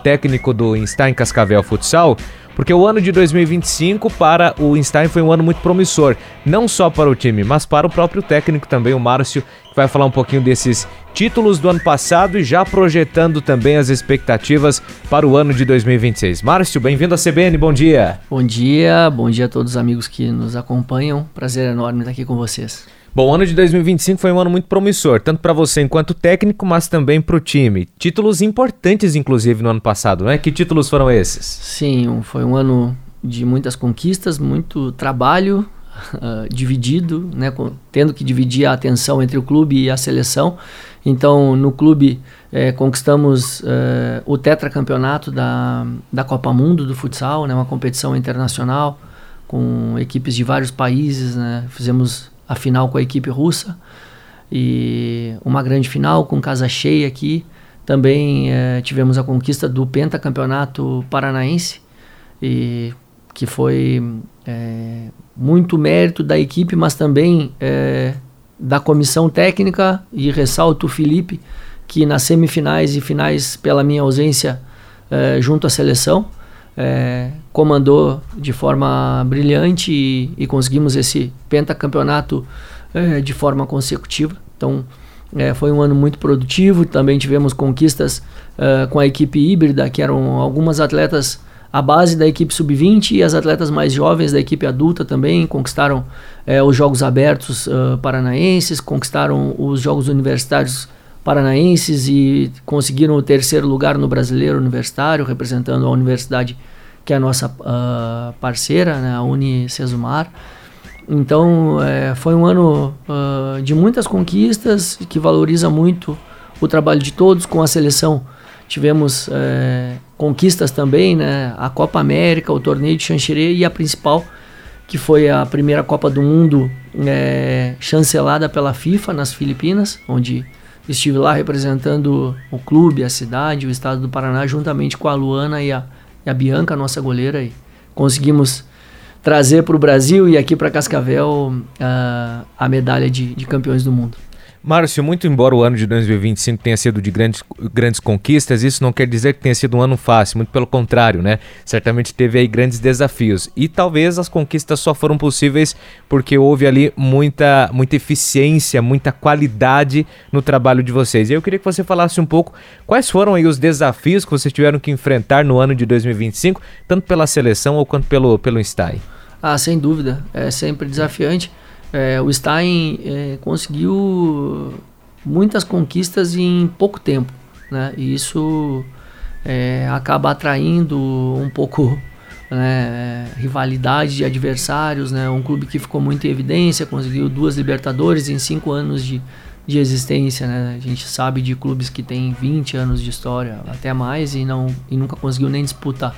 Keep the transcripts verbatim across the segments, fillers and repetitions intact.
técnico do Instein Cascavel Futsal, porque o ano de dois mil e vinte e cinco para o Instein foi um ano muito promissor, não só para o time, mas para o próprio técnico também, o Márcio, que vai falar um pouquinho desses títulos do ano passado e já projetando também as expectativas para o ano de dois mil e vinte e seis. Márcio, bem-vindo à C B N, bom dia. Bom dia, bom dia a todos os amigos que nos acompanham, prazer enorme estar aqui com vocês. Bom, o ano de dois mil e vinte e cinco foi um ano muito promissor, tanto para você enquanto técnico, mas também para o time. Títulos importantes, inclusive, no ano passado, né? Que títulos foram esses? Sim, foi um ano de muitas conquistas, muito trabalho uh, dividido, né? Tendo que dividir a atenção entre o clube e a seleção. Então, no clube, eh, conquistamos eh, o tetracampeonato da, da Copa Mundo do futsal, né? Uma competição internacional com equipes de vários países, né? Fizemos a final com a equipe russa e uma grande final com casa cheia aqui. Também eh, tivemos a conquista do pentacampeonato paranaense, e que foi eh, muito mérito da equipe, mas também eh, da comissão técnica, e ressalto o Felipe, que nas semifinais e finais, pela minha ausência eh, junto à seleção, É, comandou de forma brilhante e, e conseguimos esse pentacampeonato é, de forma consecutiva. Então é, foi um ano muito produtivo. Também tivemos conquistas é, com a equipe híbrida, que eram algumas atletas à base da equipe sub vinte e as atletas mais jovens da equipe adulta também conquistaram é, os Jogos Abertos uh, paranaenses, conquistaram os Jogos Universitários paranaenses e conseguiram o terceiro lugar no Brasileiro Universitário, representando a universidade que é a nossa uh, parceira, né, a Unicesumar. Então é, foi um ano uh, de muitas conquistas, que valoriza muito o trabalho de todos. Com a seleção tivemos é, conquistas também, né, a Copa América, o torneio de Xanxerê e a principal, que foi a primeira Copa do Mundo é, chancelada pela FIFA nas Filipinas, onde estive lá representando o clube, a cidade, o estado do Paraná, juntamente com a Luana e a, e a Bianca, a nossa goleira, e conseguimos trazer para o Brasil e aqui para Cascavel uh, a medalha de, de campeões do mundo. Márcio, muito embora o ano de dois mil e vinte e cinco tenha sido de grandes, grandes conquistas, isso não quer dizer que tenha sido um ano fácil, muito pelo contrário, né? Certamente teve aí grandes desafios e talvez as conquistas só foram possíveis porque houve ali muita, muita eficiência, muita qualidade no trabalho de vocês. E eu queria que você falasse um pouco quais foram aí os desafios que vocês tiveram que enfrentar no ano de dois mil e vinte e cinco, tanto pela seleção ou quanto pelo, pelo Instein. Ah, sem dúvida, é sempre desafiante. É, o Instein é, conseguiu muitas conquistas em pouco tempo, né? E isso é, acaba atraindo um pouco, né, rivalidade de adversários, né? Um clube que ficou muito em evidência, conseguiu duas Libertadores em cinco anos de, de existência, né? A gente sabe de clubes que têm vinte anos de história, até mais, e, não, e nunca conseguiu nem disputar.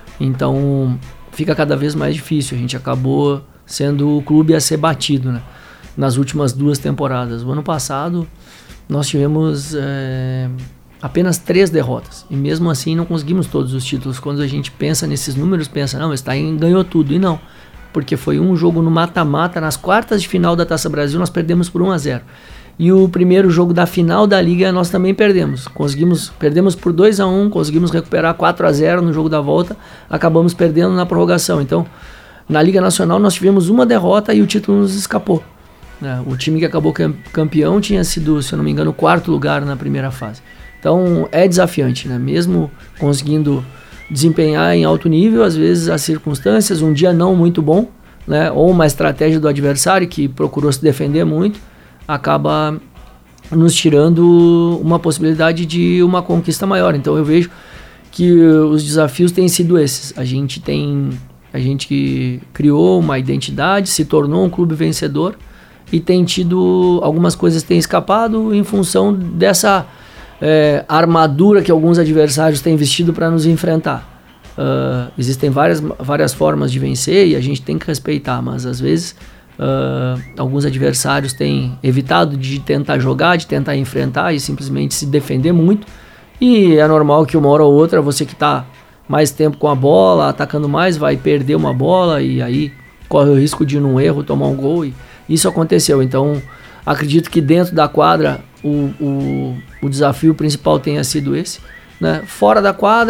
Então fica cada vez mais difícil. A gente acabou sendo o clube a ser batido, né, nas últimas duas temporadas. O ano passado nós tivemos é, apenas três derrotas e mesmo assim não conseguimos todos os títulos. Quando a gente pensa nesses números, pensa, não, o Instein ganhou tudo, e não, porque foi um jogo no mata-mata, nas quartas de final da Taça Brasil nós perdemos por um a zero, e o primeiro jogo da final da Liga nós também perdemos, conseguimos, perdemos por dois a um, conseguimos recuperar quatro a zero no jogo da volta, acabamos perdendo na prorrogação. Então na Liga Nacional nós tivemos uma derrota e o título nos escapou. O time que acabou campeão tinha sido, se eu não me engano, o quarto lugar na primeira fase. Então é desafiante, né? Mesmo conseguindo desempenhar em alto nível, às vezes as circunstâncias, um dia não muito bom, né, ou uma estratégia do adversário que procurou se defender muito, acaba nos tirando uma possibilidade de uma conquista maior. Então eu vejo que os desafios têm sido esses. A gente tem... A gente criou uma identidade, se tornou um clube vencedor e tem tido, algumas coisas têm escapado em função dessa é, armadura que alguns adversários têm vestido para nos enfrentar. Uh, existem várias, várias formas de vencer e a gente tem que respeitar, mas às vezes uh, alguns adversários têm evitado de tentar jogar, de tentar enfrentar e simplesmente se defender muito, e é normal que uma hora ou outra você que está mais tempo com a bola, atacando mais, vai perder uma bola e aí corre o risco de num erro tomar um gol, e isso aconteceu. Então acredito que dentro da quadra o, o, o desafio principal tenha sido esse, né? Fora da quadra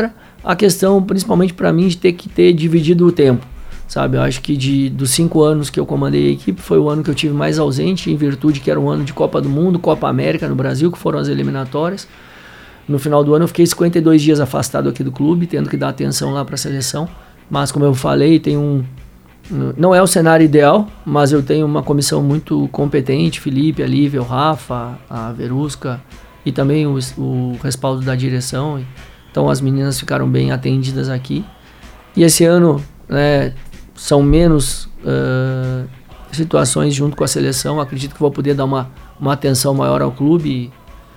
a questão, principalmente para mim, de ter que ter dividido o tempo, sabe? Eu acho que de, dos cinco anos que eu comandei a equipe, foi o ano que eu tive mais ausente, em virtude que era um ano de Copa do Mundo, Copa América no Brasil, que foram as eliminatórias. No final do ano eu fiquei cinquenta e dois dias afastado aqui do clube, tendo que dar atenção lá para a seleção. Mas como eu falei, tem um... não é o cenário ideal, mas eu tenho uma comissão muito competente, Felipe, a Lívia, o Rafa, a Verusca e também o, o respaldo da direção. Então as meninas ficaram bem atendidas aqui. E esse ano, né, são menos uh, situações junto com a seleção. Acredito que vou poder dar uma, uma atenção maior ao clube e,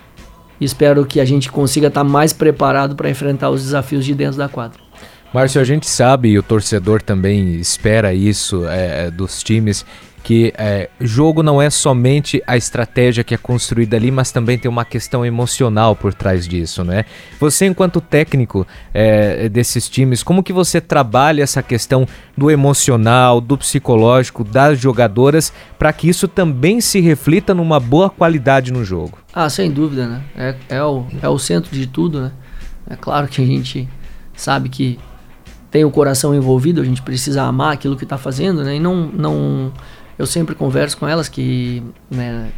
e espero que a gente consiga estar mais preparado para enfrentar os desafios de dentro da quadra. Márcio, a gente sabe, e o torcedor também espera isso é, dos times, que é, jogo não é somente a estratégia que é construída ali, mas também tem uma questão emocional por trás disso, né? Você, enquanto técnico é, desses times, como que você trabalha essa questão do emocional, do psicológico, das jogadoras, para que isso também se reflita numa boa qualidade no jogo? Ah, sem dúvida, né? É, é, o, é o centro de tudo, né? É claro que a gente sabe que tem o coração envolvido, a gente precisa amar aquilo que está fazendo, né? E não, não, eu sempre converso com elas que, né,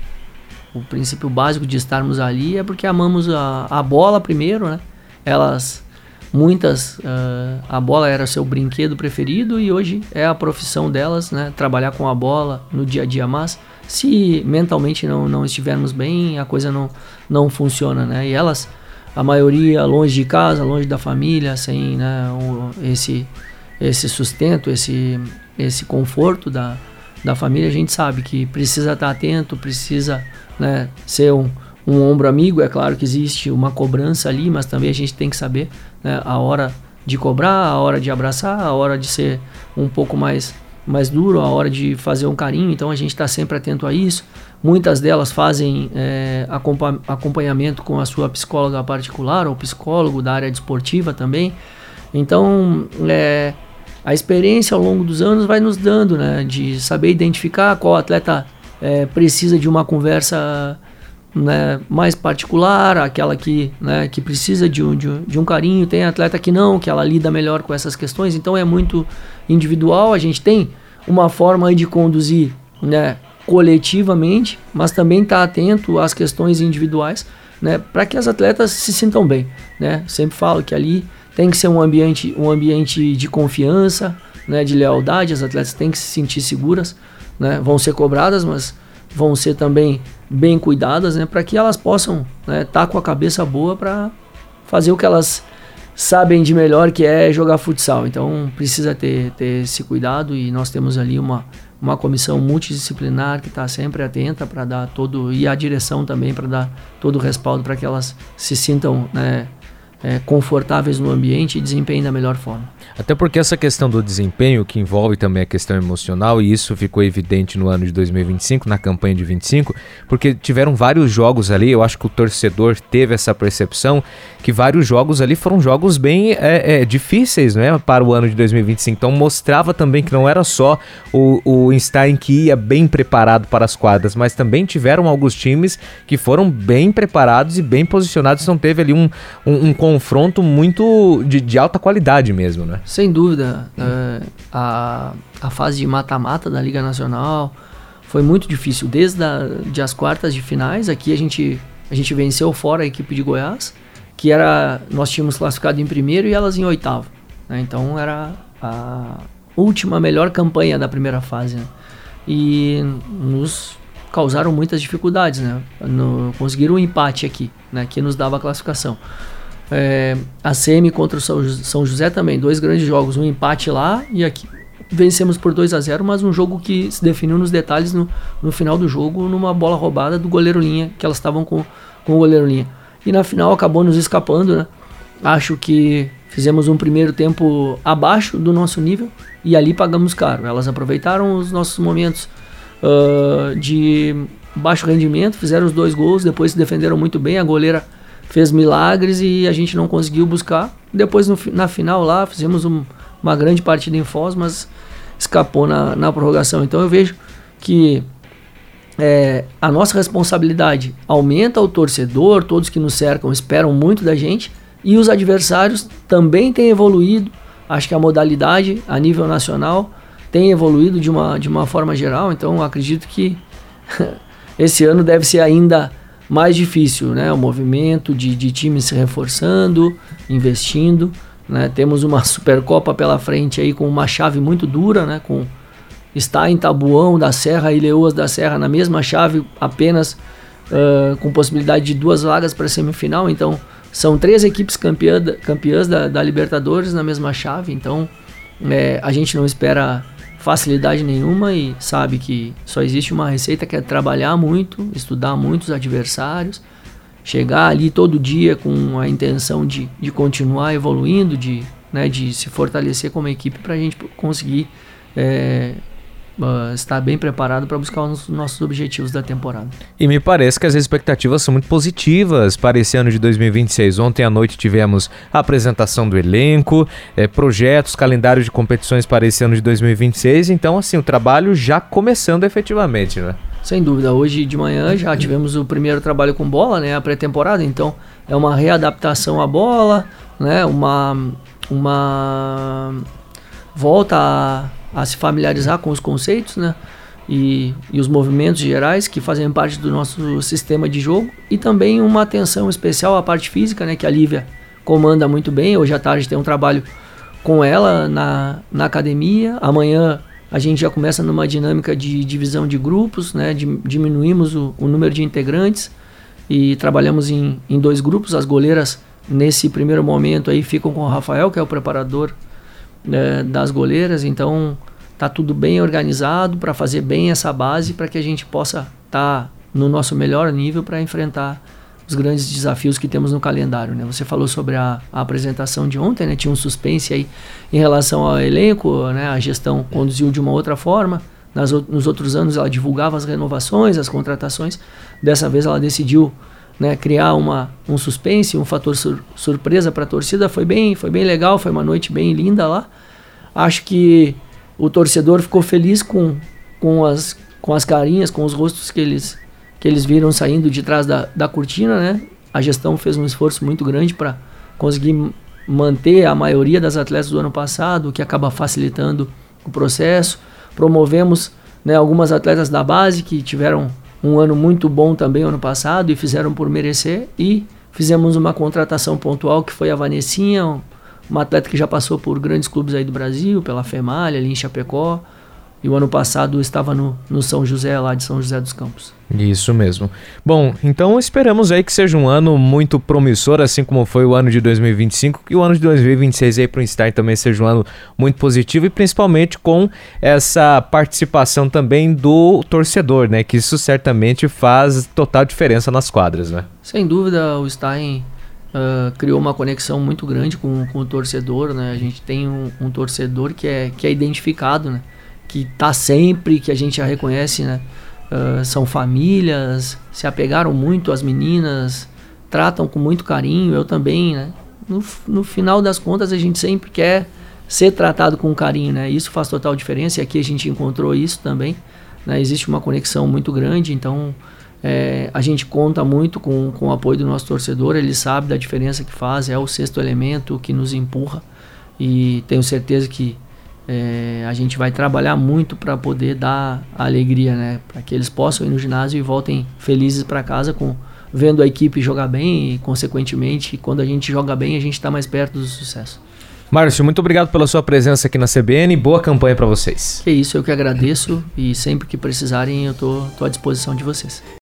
o princípio básico de estarmos ali é porque amamos a, a bola primeiro, né? Elas, muitas, uh, a bola era seu brinquedo preferido e hoje é a profissão delas, né? Trabalhar com a bola no dia a dia, mas se mentalmente não, não estivermos bem, a coisa não, não funciona, né? E elas, a maioria longe de casa, longe da família, sem, né, o, esse, esse sustento, esse, esse conforto da, da família, a gente sabe que precisa estar atento, precisa, né, ser um, um ombro amigo. É claro que existe uma cobrança ali, mas também a gente tem que saber, né, a hora de cobrar, a hora de abraçar, a hora de ser um pouco mais, mais duro, a hora de fazer um carinho. Então a gente está sempre atento a isso. Muitas delas fazem é, acompanhamento com a sua psicóloga particular ou psicólogo da área desportiva também. Então, é, a experiência ao longo dos anos vai nos dando, né, de saber identificar qual atleta é, precisa de uma conversa, né, mais particular, aquela que, né, que precisa de um, de, um, de um carinho. Tem atleta que não, que ela lida melhor com essas questões. Então, é muito individual. A gente tem uma forma de conduzir, né, coletivamente, mas também estar tá atento às questões individuais, né, para que as atletas se sintam bem, né? Sempre falo que ali tem que ser um ambiente, um ambiente de confiança, né, de lealdade. As atletas têm que se sentir seguras, né? Vão ser cobradas, mas vão ser também bem cuidadas, né, para que elas possam estar, né, tá com a cabeça boa para fazer o que elas sabem de melhor, que é jogar futsal. Então precisa ter, ter esse cuidado, e nós temos ali uma uma comissão multidisciplinar que está sempre atenta para dar todo, e a direção também para dar todo o respaldo para que elas se sintam, né, é, confortáveis no ambiente e desempenhem da melhor forma. Até porque essa questão do desempenho, que envolve também a questão emocional, e isso ficou evidente no ano de dois mil e vinte e cinco, na campanha de vinte e cinco, porque tiveram vários jogos ali. Eu acho que o torcedor teve essa percepção que vários jogos ali foram jogos bem é, é, difíceis, né, para o ano de dois mil e vinte e cinco. Então mostrava também que não era só o, o Stein que ia bem preparado para as quadras, mas também tiveram alguns times que foram bem preparados e bem posicionados. Então teve ali um, um, um confronto muito de, de alta qualidade mesmo, né? Sem dúvida. É, a, a fase de mata-mata da Liga Nacional foi muito difícil. Desde a, de as quartas de finais, aqui a gente, a gente venceu fora a equipe de Goiás, que era, nós tínhamos classificado em primeiro e elas em oitavo, né? Então era a última melhor campanha da primeira fase, né? E nos causaram muitas dificuldades, né? No, conseguiram um empate aqui, né, que nos dava a classificação. É, a C M contra o São José também, dois grandes jogos, um empate lá e aqui. Vencemos por dois a zero, mas um jogo que se definiu nos detalhes no, no final do jogo, numa bola roubada do goleiro Linha, que elas estavam com, com o goleiro Linha. E na final acabou nos escapando, né? Acho que fizemos um primeiro tempo abaixo do nosso nível e ali pagamos caro. Elas aproveitaram os nossos momentos uh, de baixo rendimento, fizeram os dois gols, depois se defenderam muito bem, a goleira fez milagres e a gente não conseguiu buscar. Depois no, na final lá fizemos um, uma grande partida em Foz, mas escapou na, na prorrogação. Então eu vejo que é, a nossa responsabilidade aumenta, o torcedor, todos que nos cercam esperam muito da gente, e os adversários também têm evoluído. Acho que a modalidade a nível nacional tem evoluído de uma, de uma forma geral, então acredito que esse ano deve ser ainda mais difícil, né? O movimento de, de times se reforçando, investindo, né? Temos uma Supercopa pela frente aí com uma chave muito dura, né? Com Stein, Tabuão da Serra e Leoas da Serra na mesma chave, apenas uh, com possibilidade de duas vagas para a semifinal. Então são três equipes campeã, campeãs da, da Libertadores na mesma chave, então é, a gente não espera facilidade nenhuma e sabe que só existe uma receita, que é trabalhar muito, estudar muito os adversários, chegar ali todo dia com a intenção de, de continuar evoluindo, de, né, de se fortalecer como equipe para a gente conseguir é, uh, estar bem preparado para buscar os nossos objetivos da temporada. E me parece que as expectativas são muito positivas para esse ano de dois mil e vinte e seis. Ontem à noite tivemos a apresentação do elenco, é, projetos, calendário de competições para esse ano de dois mil e vinte e seis, então assim, o trabalho já começando efetivamente, né? Sem dúvida, hoje de manhã já tivemos o primeiro trabalho com bola, né, a pré-temporada, então é uma readaptação à bola, né, uma, uma volta a, a se familiarizar com os conceitos, né, e, e os movimentos gerais que fazem parte do nosso sistema de jogo, e também uma atenção especial à parte física, né, que a Lívia comanda muito bem. Hoje à tarde tem um trabalho com ela na, na academia, amanhã a gente já começa numa dinâmica de divisão de grupos, né? Diminuímos o, o número de integrantes e trabalhamos em, em dois grupos. As goleiras, nesse primeiro momento, aí ficam com o Rafael, que é o preparador, né, das goleiras. Então, tá tudo bem organizado para fazer bem essa base, para que a gente possa estar tá no nosso melhor nível para enfrentar os grandes desafios que temos no calendário, né? Você falou sobre a, a apresentação de ontem, né? Tinha um suspense aí em relação ao elenco, né? A gestão conduziu de uma outra forma. Nas, nos outros anos ela divulgava as renovações, as contratações. Dessa vez ela decidiu, né, criar uma, um suspense, um fator sur, surpresa para a torcida. Foi bem, foi bem legal, foi uma noite bem linda lá. Acho que o torcedor ficou feliz com, com, as, com as carinhas, com os rostos que eles... que eles viram saindo de trás da, da cortina, né? A gestão fez um esforço muito grande para conseguir manter a maioria das atletas do ano passado, o que acaba facilitando o processo. Promovemos, né, algumas atletas da base que tiveram um ano muito bom também ano passado e fizeram por merecer, e fizemos uma contratação pontual que foi a Vanessinha, uma atleta que já passou por grandes clubes aí do Brasil, pela Femalha, ali em Chapecó, e o ano passado estava no, no São José, lá de São José dos Campos. Isso mesmo. Bom, então esperamos aí que seja um ano muito promissor, assim como foi o ano de dois mil e vinte e cinco, que o ano de dois mil e vinte e seis aí para o Stein também seja um ano muito positivo, e principalmente com essa participação também do torcedor, né? Que isso certamente faz total diferença nas quadras, né? Sem dúvida, o Stein uh, criou uma conexão muito grande com, com o torcedor, né? A gente tem um, um torcedor que é, que é identificado, né? Que tá sempre, que a gente já reconhece, né? Uh, são famílias, se apegaram muito às meninas, tratam com muito carinho, eu também, né? No, no final das contas, a gente sempre quer ser tratado com carinho, né? Isso faz total diferença, e aqui a gente encontrou isso também, né? Existe uma conexão muito grande, então é, a gente conta muito com, com o apoio do nosso torcedor, ele sabe da diferença que faz, é o sexto elemento que nos empurra, e tenho certeza que É, a gente vai trabalhar muito para poder dar a alegria, né? Para que eles possam ir no ginásio e voltem felizes para casa, com, vendo a equipe jogar bem, e consequentemente, quando a gente joga bem, a gente está mais perto do sucesso. Márcio, muito obrigado pela sua presença aqui na C B N, boa campanha para vocês. É isso, eu que agradeço, e sempre que precisarem eu tô, tô à disposição de vocês.